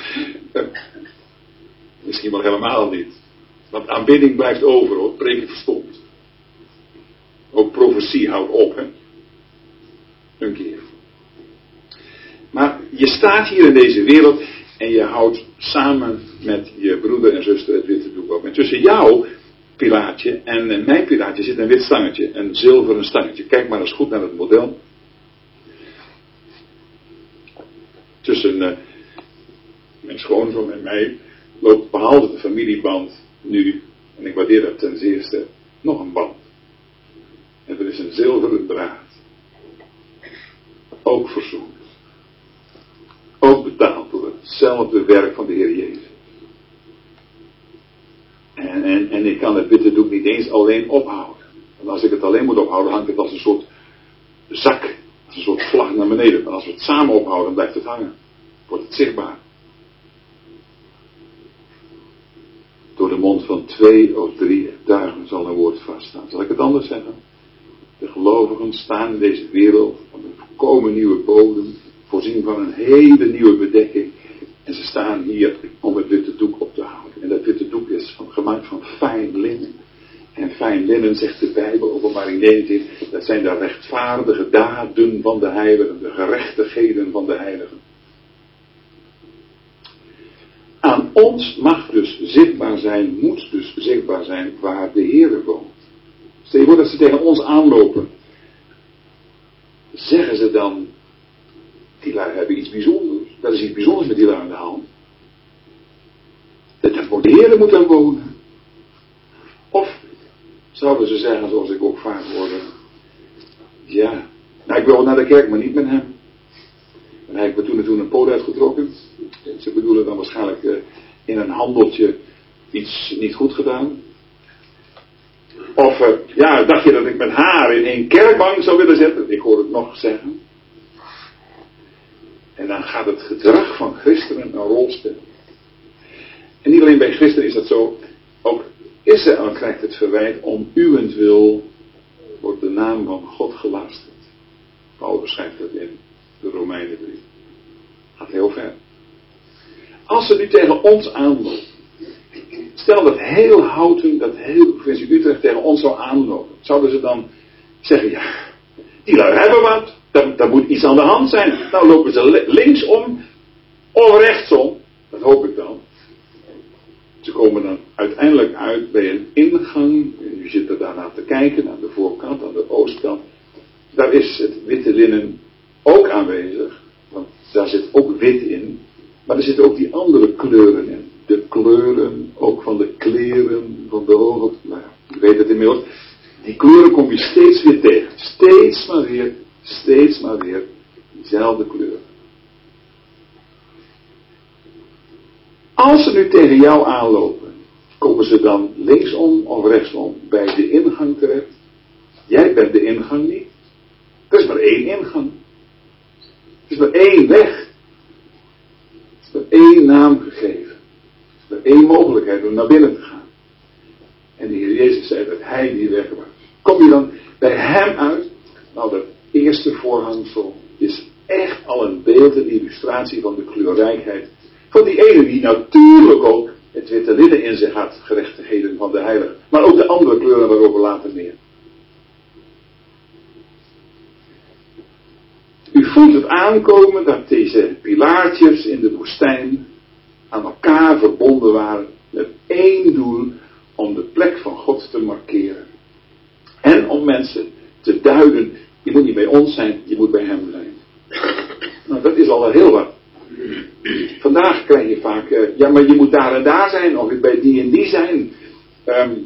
Misschien wel helemaal niet. Want aanbidding blijft over, hoor. Preken verstomt. Ook profetie houdt op, hè. Een keer. Maar je staat hier in deze wereld en je houdt samen met je broeder en zuster het witte doek op. En tussen jouw pilaartje en mijn pilaartje zit een wit stangetje, een zilveren stangetje. Kijk maar eens goed naar het model. Tussen uh, mijn schoonzoon en mij loopt behalve de familieband nu, en ik waardeer dat ten zeerste, nog een band. En er is een zilveren draad. Ook verzoend. Ook betaald door hetzelfde werk van de Heer Jezus. En, en, en ik kan het witte doek niet eens alleen ophouden. Want als ik het alleen moet ophouden, hangt het als een soort zak. Als een soort vlag naar beneden. Maar als we het samen ophouden, dan blijft het hangen. Wordt het zichtbaar. Door de mond van twee of drie getuigen zal een woord vaststaan. Zal ik het anders zeggen? De gelovigen staan in deze wereld op een volkomen nieuwe bodem, voorzien van een hele nieuwe bedekking. En ze staan hier om het witte doek op te houden. En dat witte doek is van, gemaakt van fijn linnen. En fijn linnen, zegt de Bijbel, Openbaring negentien, dat zijn de rechtvaardige daden van de heiligen, de gerechtigheden van de heiligen. Aan ons mag dus zichtbaar zijn, moet dus zichtbaar zijn waar de Heer woont. Stel je voor dat ze tegen ons aanlopen. Zeggen ze dan, die lui hebben iets bijzonders. Dat is iets bijzonders met die lui aan de hand. Dat voor de Heer moet dan wonen. zouden ze zeggen, zoals ik ook vaak hoorde, ja, nou ik wil wel naar de kerk, maar niet met hem. En hij heeft me toen en toen een poot uitgetrokken. Ze bedoelen dan waarschijnlijk uh, in een handeltje iets niet goed gedaan. Of, uh, ja, dacht je dat ik met haar in één kerkbank zou willen zetten? Ik hoor het nog zeggen. En dan gaat het gedrag van christenen een rol spelen. En niet alleen bij christenen is dat zo. Ook Israël krijgt het verwijt om uwentwil wordt de naam van God gelasterd. Paulus schrijft dat in de Romeinenbrief. Gaat heel ver. Als ze nu tegen ons aanlopen. Stel dat heel Houten, dat heel provincie Utrecht tegen ons zou aanlopen. Zouden ze dan zeggen, ja, die lui hebben wat. Daar, daar moet iets aan de hand zijn. Nou lopen ze linksom of rechtsom. Dat hoop ik dan. Ze komen dan uiteindelijk uit bij een ingang. U zit er daarna te kijken, aan de voorkant, aan de oostkant. Daar is het witte linnen ook aanwezig. Want daar zit ook wit in. Maar er zitten ook die andere kleuren in. De kleuren, ook van de kleren van de hoge. Nou ja, u weet het inmiddels. Die kleuren kom je steeds weer tegen. Steeds maar weer, steeds maar weer. Diezelfde kleuren. Als ze nu tegen jou aanlopen, komen ze dan linksom of rechtsom bij de ingang terecht? Jij bent de ingang niet. Er is maar één ingang. Er is maar één weg. Er is maar één naam gegeven. Er is maar één mogelijkheid om naar binnen te gaan. En de Heer Jezus zei dat Hij die weg was. Kom je dan bij Hem uit? Nou, dat eerste voorhangsel is echt al een beeld, een illustratie van de kleurrijkheid van die ene die natuurlijk ook het witte linnen in zich had, gerechtigheden van de heilige. Maar ook de andere kleuren waarover later meer. U voelt het aankomen dat deze pilaartjes in de woestijn aan elkaar verbonden waren met één doel om de plek van God te markeren. En om mensen te duiden, je moet niet bij ons zijn, je moet bij Hem zijn. Nou, dat is al wel heel wat. Vandaag krijg je vaak, uh, ja maar je moet daar en daar zijn, of bij die en die zijn. Um,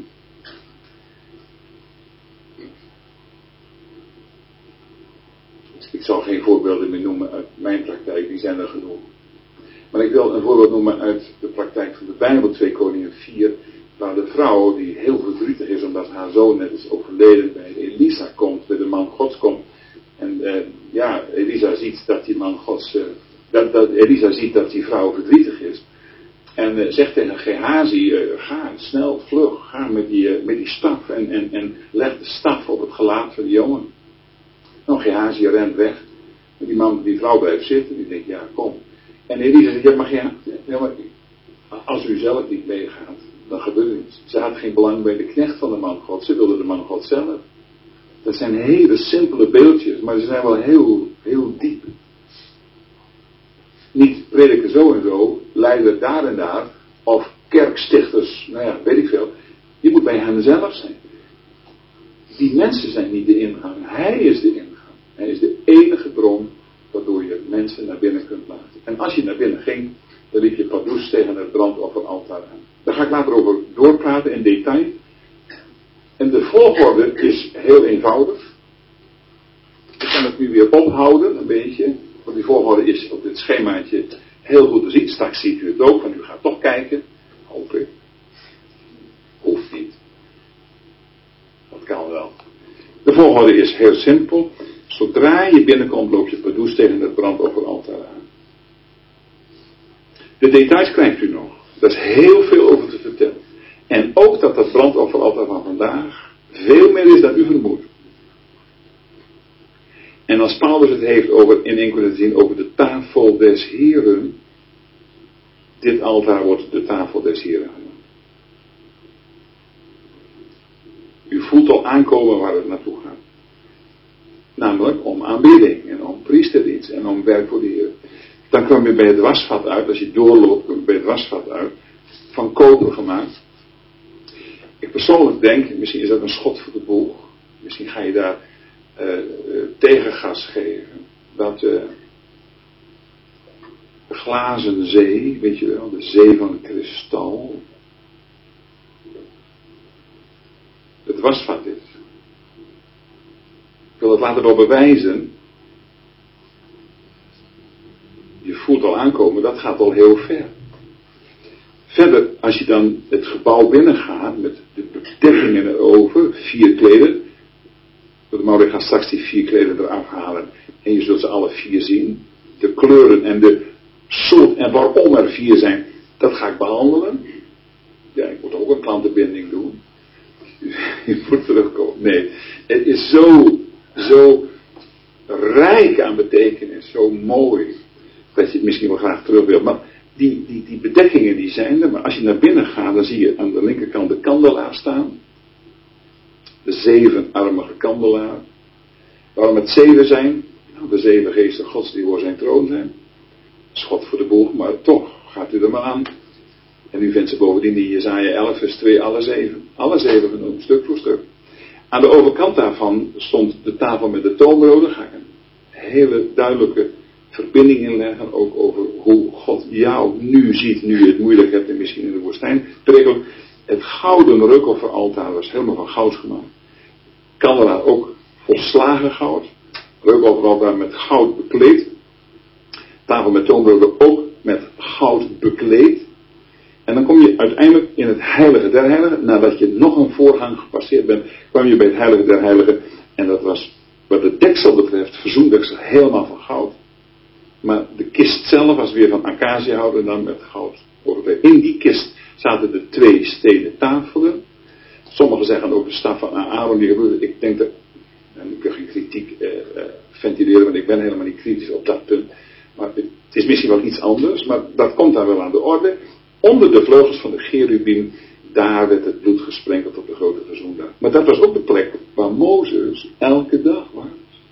ik zal geen voorbeelden meer noemen uit mijn praktijk, die zijn er genoeg. Maar ik wil een voorbeeld noemen uit de praktijk van de Bijbel, twee Koningen vier, waar de vrouw die heel verdrietig is omdat haar zoon net is overleden, bij Elisa komt, bij de man Gods komt. En uh, ja, Elisa ziet dat die man Gods... Uh, Dat, dat Elisa ziet dat die vrouw verdrietig is. En uh, zegt tegen Gehazi, uh, ga snel, vlug, ga met die, uh, met die staf en, en, en leg de staf op het gelaat van die jongen. Nou, Gehazi rent weg. En die man, die vrouw blijft zitten, die denkt, ja, kom. En Elisa zegt, ja, maar, ja, ja, maar als u zelf niet meegaat, dan gebeurt er iets. Ze had geen belang bij de knecht van de man God, ze wilde de man God zelf. Dat zijn hele simpele beeldjes, maar ze zijn wel heel, heel diep. Niet prediken zo en zo, leider daar en daar, of kerkstichters, nou ja, weet ik veel. Je moet bij Hem zelf zijn. Die mensen zijn niet de ingang, Hij is de ingang. Hij is de enige bron waardoor je mensen naar binnen kunt laten. En als je naar binnen ging, dan liep je padoes tegen het brandofferaltaar aan. Daar ga ik later over doorpraten in detail. En de volgorde is heel eenvoudig. Ik kan het nu weer ophouden, een beetje. Want die volgorde is op dit schemaatje heel goed te zien. Straks ziet u het ook, want u gaat toch kijken. Hoop ik. Hoeft niet. Dat kan wel. De volgorde is heel simpel. Zodra je binnenkomt, loop je padoes tegen het brandofferaltaar aan. De details krijgt u nog. Daar is heel veel over te vertellen. En ook dat dat brandofferaltaar van vandaag veel meer is dan u vermoedt. En als Paulus het heeft over, in één Korinthe tien, over de tafel des Heren. Dit altaar wordt de tafel des Heren genoemd. U voelt al aankomen waar het naartoe gaat. Namelijk om aanbidding en om priesterdienst en om werk voor de Heer. Dan kom je bij het wasvat uit, als je doorloopt, kom je bij het wasvat uit. Van koper gemaakt. Ik persoonlijk denk, misschien is dat een schot voor de boeg. Misschien ga je daar uh, uh, tegengas geven. Dat uh, de glazen zee, weet je wel, de zee van kristal. Het het wasvat is. Ik wil het later wel bewijzen. Je voelt al aankomen, dat gaat al heel ver. Verder, als je dan het gebouw binnengaat met de bedekkingen erover, vier kleden. De Maurits gaat straks die vier kleden eraf halen en je zult ze alle vier zien. De kleuren en de soort en waarom er vier zijn, dat ga ik behandelen. Ja, ik moet ook een klantenbinding doen. Je moet terugkomen. Nee, het is zo, zo rijk aan betekenis, zo mooi, dat je het misschien wel graag terug wilt. Maar die, die, die bedekkingen die zijn er, maar als je naar binnen gaat, dan zie je aan de linkerkant de kandelaar staan. De zevenarmige kandelaar. Waarom het zeven zijn? Nou, de zeven geesten gods die voor zijn troon zijn. Schot voor de boeg, maar toch gaat u er maar aan. En u vindt ze bovendien in Jesaja elf vers twee alle zeven. Alle zeven genoemd, stuk voor stuk. Aan de overkant daarvan stond de tafel met de toonbroden. Daar ga ik een hele duidelijke verbinding in leggen. Ook over hoe God jou nu ziet, nu je het moeilijk hebt en misschien in de woestijn. Prikkel. Het gouden reukofferaltaar was helemaal van goud gemaakt. Kandelaar ook volslagen goud. Reukofferaltaar met goud bekleed. Tafel met toonbroden ook met goud bekleed. En dan kom je uiteindelijk in het heilige der heiligen. Nadat je nog een voorgang gepasseerd bent, kwam je bij het heilige der heiligen. En dat was, wat de deksel betreft, verzoendeksel helemaal van goud. Maar de kist zelf was weer van acaciahout en dan met goud. In die kist zaten de twee stenen tafelen. Sommigen zeggen ook de staf van Aaron die gebeurde. Ik denk dat, en ik wil geen kritiek eh, eh, ventileren, want ik ben helemaal niet kritisch op dat punt. Maar het is misschien wel iets anders, maar dat komt daar wel aan de orde. Onder de vleugels van de cherubim, daar werd het bloed gesprenkeld op de grote verzoendag. Maar dat was ook de plek waar Mozes elke dag was.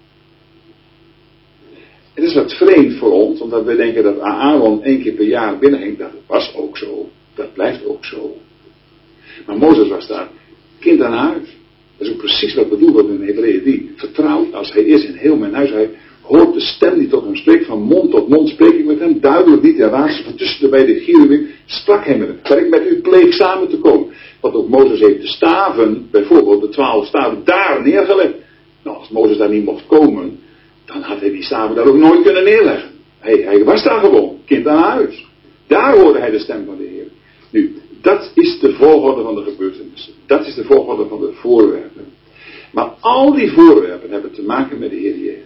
Het is wat vreemd voor ons, omdat wij denken dat Aaron één keer per jaar binnenging. Dat was ook zo. Dat blijft ook zo. Maar Mozes was daar kind aan huis. Dat is ook precies wat bedoeld wordt in Hebreeën drie. Vertrouwd als hij is in heel mijn huis. Hij hoort de stem die tot hem spreekt. Van mond tot mond spreek ik met hem. Duidelijk niet in raadsel. Van tussen de beide cherubim sprak hij met hem. Dat ik met u pleeg samen te komen. Want ook Mozes heeft de staven, bijvoorbeeld de twaalf staven, daar neergelegd. Nou, als Mozes daar niet mocht komen, dan had hij die staven daar ook nooit kunnen neerleggen. Hij, hij was daar gewoon, kind aan huis. Daar hoorde hij de stem van de Heer. Nu, dat is de volgorde van de gebeurtenissen. Dat is de volgorde van de voorwerpen. Maar al die voorwerpen hebben te maken met de Heer Jezus.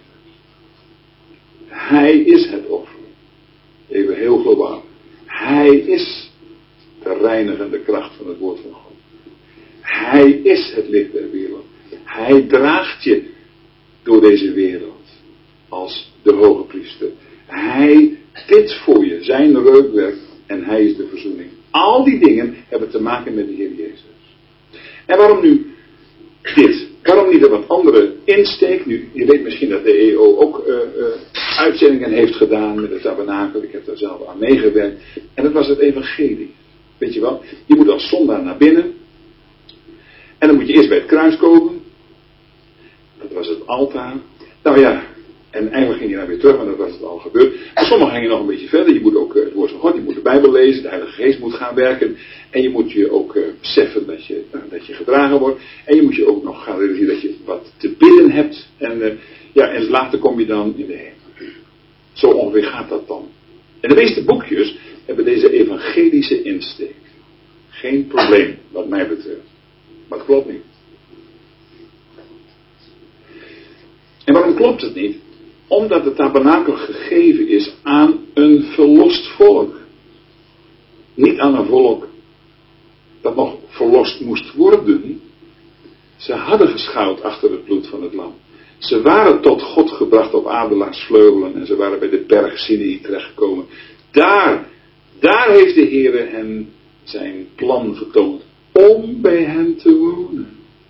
Hij is het offer. Even heel globaal. Hij is de reinigende kracht van het woord van God. Hij is het licht der wereld. Hij draagt je door deze wereld als de hoge priester. Hij bidt voor je, zijn reukwerk, en hij is de verzoening. Al die dingen hebben te maken met de Heer Jezus. En waarom nu dit? Waarom niet een wat andere insteek? Nu, je weet misschien dat de E O ook uh, uh, uitzendingen heeft gedaan met het tabernakel. Ik heb daar zelf aan meegewerkt. En dat was het evangelie. Weet je wel? Je moet als zondaar naar binnen. En dan moet je eerst bij het kruis komen. Dat was het altaar. Nou ja, en eigenlijk ging je dan weer terug, maar dat was het al gebeurd. Maar sommigen gingen nog een beetje verder. Je moet ook uh, het woord van God, je moet de Bijbel lezen. De Heilige Geest moet gaan werken. En je moet je ook uh, beseffen dat je, uh, dat je gedragen wordt. En je moet je ook nog gaan realiseren dat je wat te bidden hebt. En, uh, ja, en later kom je dan in de hemel. Zo ongeveer gaat dat dan. En de meeste boekjes hebben deze evangelische insteek. Geen probleem, wat mij betreft. Maar het klopt niet. En waarom klopt het niet? Omdat de tabernakel gegeven is aan een verlost volk. Niet aan een volk dat nog verlost moest worden. Ze hadden geschouwd achter het bloed van het lam. Ze waren tot God gebracht op adelaarsvleugelen en ze waren bij de berg Sinai terechtgekomen. Daar, daar heeft de Heer hen zijn plan getoond om bij hen te wonen.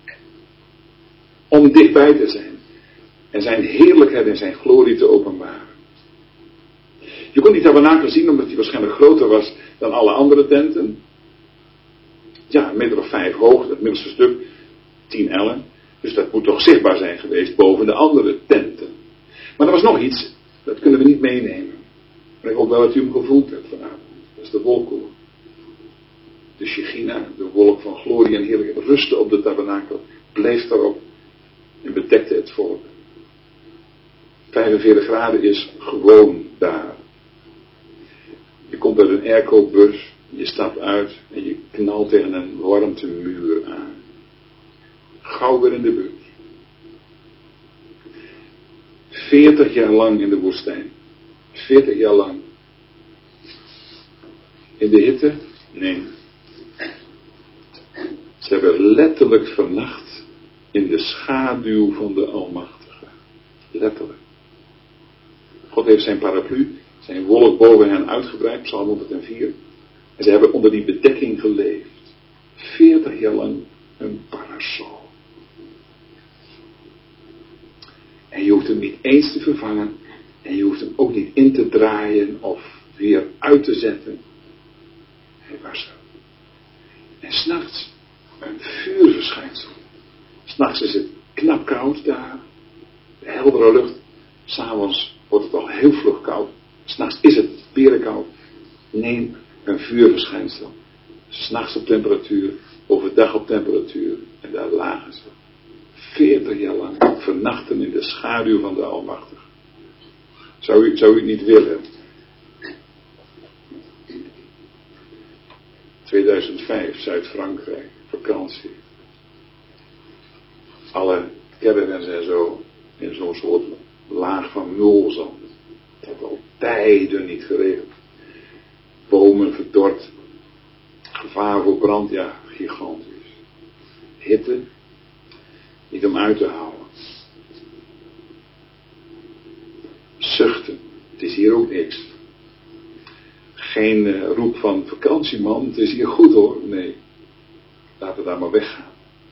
Om dichtbij te zijn. En zijn heerlijkheid en zijn glorie te openbaren. Je kon die tabernakel zien omdat hij waarschijnlijk groter was dan alle andere tenten. Ja, een meter of vijf hoog, dat middelste stuk, tien ellen. Dus dat moet toch zichtbaar zijn geweest boven de andere tenten. Maar er was nog iets, dat kunnen we niet meenemen. Maar ik hoop wel dat u hem gevoeld hebt vanavond. Dat is de wolkkolom. De Shechina, de wolk van glorie en heerlijkheid, rustte op de tabernakel. bleef daarop en bedekte het volk. vijfenveertig graden is gewoon daar. Je komt uit een airco-bus, je stapt uit en je knalt tegen een warmtemuur aan. Gauw weer in de bus. Veertig jaar lang in de woestijn. Veertig jaar lang. In de hitte? Nee. Ze hebben letterlijk vernacht in de schaduw van de Almachtige. Letterlijk. God heeft zijn paraplu, zijn wolk boven hen uitgebreid, Psalm honderdvier. En ze hebben onder die bedekking geleefd. Veertig jaar lang een parasol. En je hoeft hem niet eens te vervangen. En je hoeft hem ook niet in te draaien of weer uit te zetten. Hij was er. En s'nachts een vuurverschijnsel. S'nachts is het knap koud daar. De heldere lucht. S'avonds wordt het al heel vlug koud. S'nachts is het berenkoud. Neem een vuurverschijnsel. S'nachts op temperatuur. Overdag op temperatuur. En daar lagen ze. Veertig jaar lang vernachten in de schaduw van de Almachtige. Zou u, zou u het niet willen? tweeduizend vijf, Zuid-Frankrijk, vakantie. Alle caravans en zo in zo'n soort laag van mulzand. Het had al tijden niet geregend. Bomen verdord. Gevaar voor brand, ja, gigantisch. Hitte, niet om uit te houden. Zuchten, het is hier ook niks. Geen uh, roep van vakantieman, het is hier goed hoor. Nee, laten we daar maar weggaan.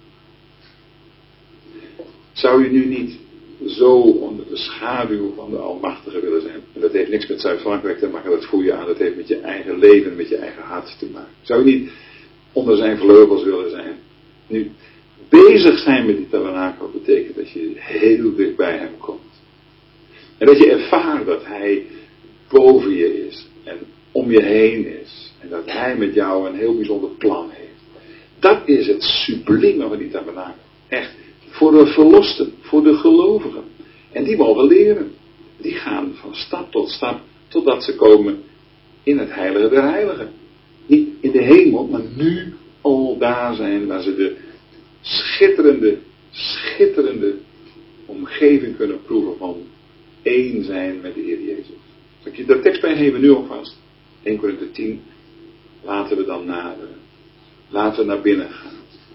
Zou je nu niet zo onder de schaduw van de Almachtige willen zijn? En dat heeft niks met Zuid-Frankrijk te maken, dat voel je aan. Dat heeft met je eigen leven, met je eigen hart te maken. Zou je niet onder zijn vleugels willen zijn? Nu, bezig zijn met die tabernakel betekent dat je heel dicht bij hem komt. En dat je ervaart dat hij boven je is en om je heen is. En dat hij met jou een heel bijzonder plan heeft. Dat is het sublieme van die tabernakel. Echt. Voor de verlosten. Voor de gelovigen. En die mogen leren. Die gaan van stap tot stap. Totdat ze komen in het heilige der heiligen. Niet in de hemel. Maar nu al daar zijn. Waar ze de schitterende, schitterende omgeving kunnen proeven van één zijn met de Heer Jezus. Zal ik je de tekst bij geven nu alvast? Eerste Korinthe tien. Laten we dan naderen. Laten we naar binnen gaan.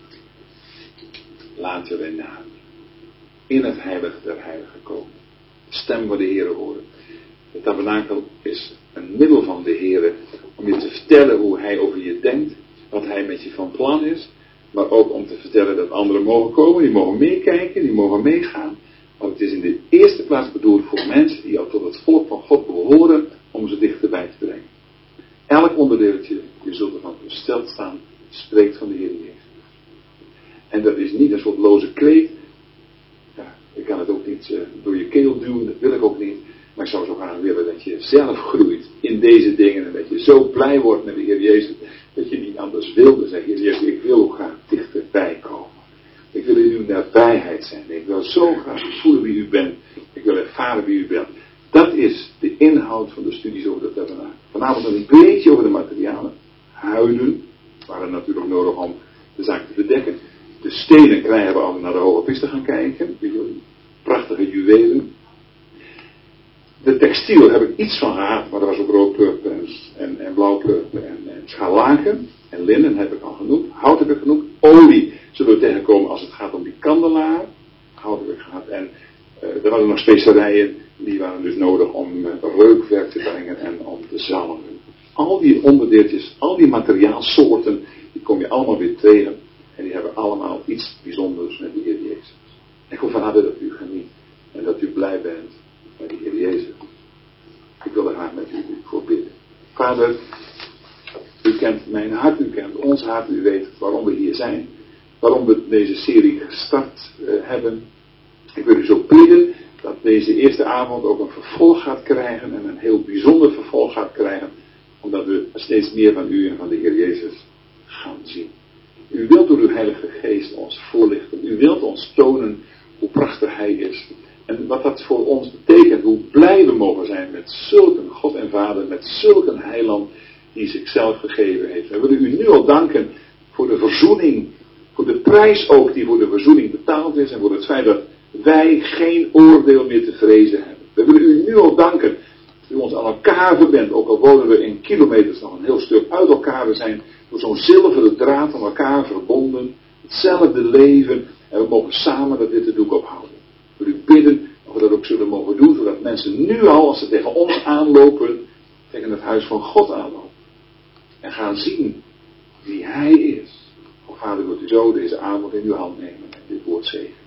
Laten we naderen. In het heilige der heiligen komen. De stem van de Heer horen. De tabernakel is een middel van de Heer om je te vertellen hoe hij over je denkt. Wat hij met je van plan is. Maar ook om te vertellen dat anderen mogen komen. Die mogen meekijken. Die mogen meegaan. Want het is in de eerste plaats bedoeld voor mensen die al tot het volk van God behoren. Om ze dichterbij te brengen. Elk onderdeeltje, je zult ervan versteld staan, spreekt van de Heer Jezus. En dat is niet een soort loze kreet. Ja, je kan het ook niet uh, door je keel duwen, dat wil ik ook niet. Maar ik zou zo graag willen dat je zelf groeit in deze dingen. En dat je zo blij wordt met de Heer Jezus. Dat je niet anders wilde zeggen, Heer Jezus, ik wil ook graag dichterbij komen. Ik wil in uw nabijheid zijn. Ik wil zo graag voelen wie u bent. Ik wil ervaren wie u bent. Dat is de inhoud van de studies over de tabernakel. Vanavond nog een beetje over de materialen. Huiden waren natuurlijk nodig om de zaak te bedekken. De stenen krijgen we al naar de hoge priester gaan kijken. Prachtige juwelen. De textiel heb ik iets van gehad, maar dat was ook roodpurper en, en, en blauwpurper en, en scharlaken. En linnen heb ik al genoemd. Hout heb ik genoemd. Olie zullen we tegenkomen als het gaat om die kandelaar. Hout heb ik gehad. En uh, er waren nog specerijen. Die waren dus nodig om uh, reukwerk te brengen en om te zalmen. Al die onderdeeltjes, al die materiaalsoorten, die kom je allemaal weer tegen. En die hebben allemaal iets bijzonders met de Heer Jezus. Ik hoop van harte dat u geniet. En dat u blij bent met de Heer Jezus. Ik wil er graag met u voor bidden. Vader, u kent mijn hart, u kent ons hart, u weet waarom we hier zijn. Waarom we deze serie gestart uh, hebben. Ik wil u zo bidden dat deze eerste avond ook een vervolg gaat krijgen. En een heel bijzonder vervolg gaat krijgen. Omdat we steeds meer van u en van de Heer Jezus gaan zien. U wilt door uw Heilige Geest ons voorlichten. U wilt ons tonen hoe prachtig Hij is. En wat dat voor ons betekent, hoe blij we mogen zijn met zulke God en Vader, met zulke Heiland die zichzelf gegeven heeft. We willen u nu al danken voor de verzoening, voor de prijs ook die voor de verzoening betaald is en voor het feit dat wij geen oordeel meer te vrezen hebben. We willen u nu al danken dat u ons aan elkaar verbindt, ook al wonen we in kilometers nog een heel stuk uit elkaar. We zijn door zo'n zilveren draad aan elkaar verbonden, hetzelfde leven en we mogen samen dat witte doek ophouden. We willen u bidden of we dat ook zullen mogen doen, zodat mensen nu al, als ze tegen ons aanlopen, tegen het huis van God aanlopen. En gaan zien wie Hij is. O Vader, wilt u zo deze avond in uw hand nemen en dit woord zegenen.